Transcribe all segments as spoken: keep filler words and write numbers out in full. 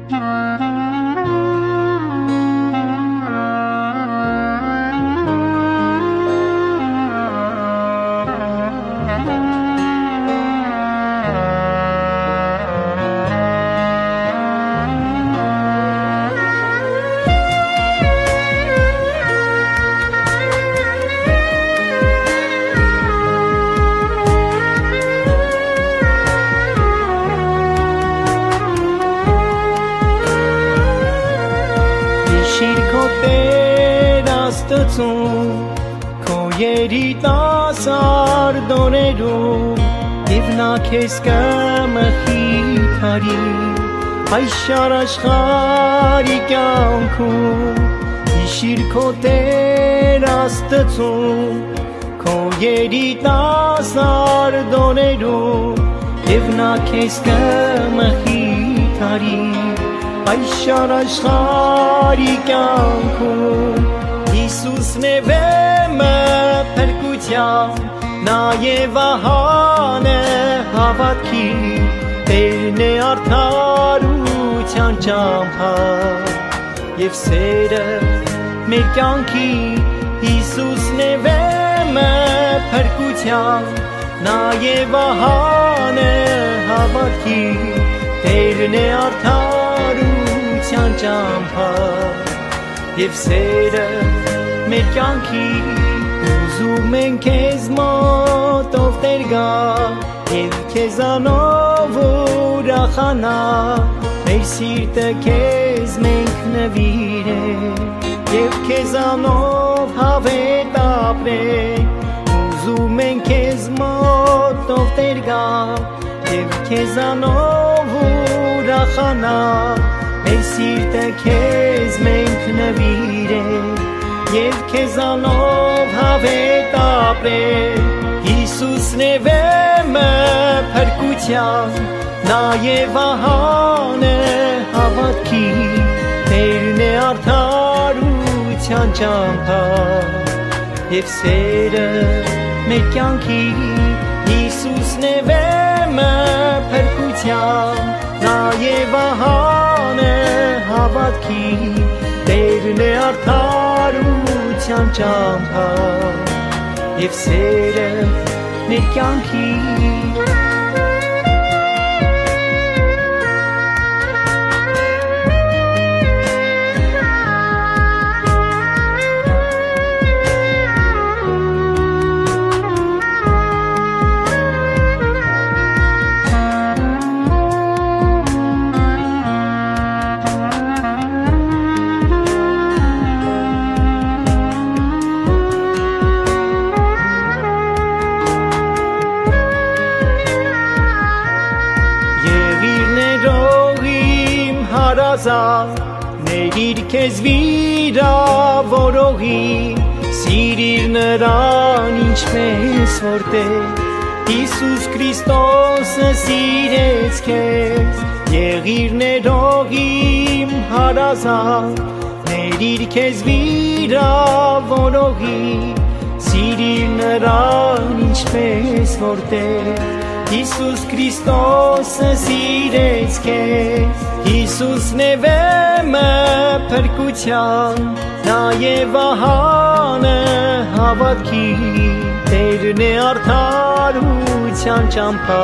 Քո երիտասարդորերում և նա քեզ կմխիթարի այսօր աշխարհի կյանքում հիշիր քո Տեր Աստծուն քո երիտասարդորերում և նա քեզ կմխիթարի այսօր աշխարհի կյանքում Հիսուսն է վեմը փրկության, նաև ահան է հավատքի, Տերն է արդարության ճամփա, և սերը մեր կյանքի, Հիսուսն է վեմը փրկության, նաև ահան է հավատքի, Տերն է արդարության ճամփա, և սերը մեր կյանքի ուզում ենք քեզ մոտով Տեր գա և քեզանով ուրախանա մեր սիրտը քեզ մենք նվիրենք և քեզանով հավետ ապրենք ուզում ենք քեզ մոտով Տեր գա և քեզանով ուրախանա մեր սիրտը քեզ մենք նվիրենք և քեզանով հավետ ապրենք Հիսուսն է վեմը փրկության նաև ահան է հավատքի Տերն է արդարության ճամփա և սերը մեր կյանքի Հիսուսն է վեմը փրկության նաև ահան է հավատքի Տերն է արդարության ճամփա և սերը մեր կյանքի Ներիր քեզ վիրավորողի Սիրիր նրան ինչպես որ Տեր Հիսուս Քրիստոսը սիրեց քեզ Եղիր ներողիմ հարազատ Ներիր քեզ վիրավորողի Սիրիր նրան ինչպես որ Տեր Հիսուս Քրիստոսը սիրեց քեզ Հիսուսն է վեմը փրկության նաև ահան է հավատքի Տերն է արդարության ճամփա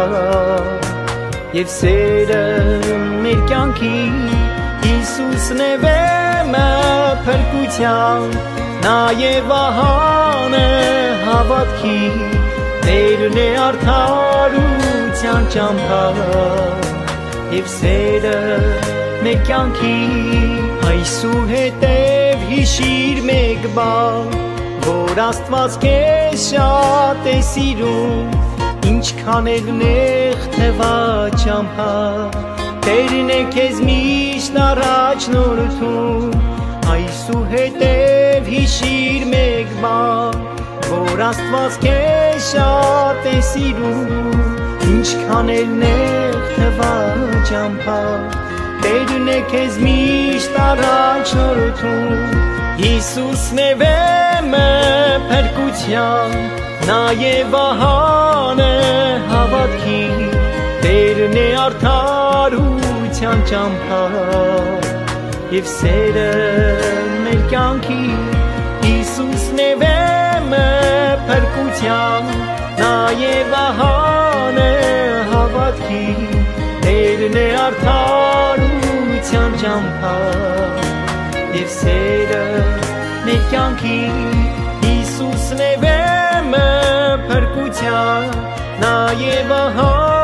և սերը մեր կյանքի Հիսուսն է վեմը փրկության նաև ահան է հավատքի Տերն է արդարության ճամփա և սերը մեր կյանքի այսուհետև հիշիր մեկ բան որ Աստված քեզ շատ է սիրում ինչքան էլ նեղ թվա ճամփա Տերն է քեզ միշտ առաջնորդում այսուհետև հիշիր մեկ բան որ Աստված քեզ շատ է սիրում ինչքան էլ նեղ թվա ճամփա Տերն է քեզ միշտ առաջնորդում Հիսուսն է վեմը փրկության նաև ահան է հավատքի Տերն է արդարության փրկության ճամփա Եվ սերը մեր կյանքի Հիսուսն է վեմը փրկության Նաև ահանը հավատքի Տերն է արդարության ճամփա Եվ սերը մեր կյանքի Հիսուսն է վեմը փրկության Նաև ահանը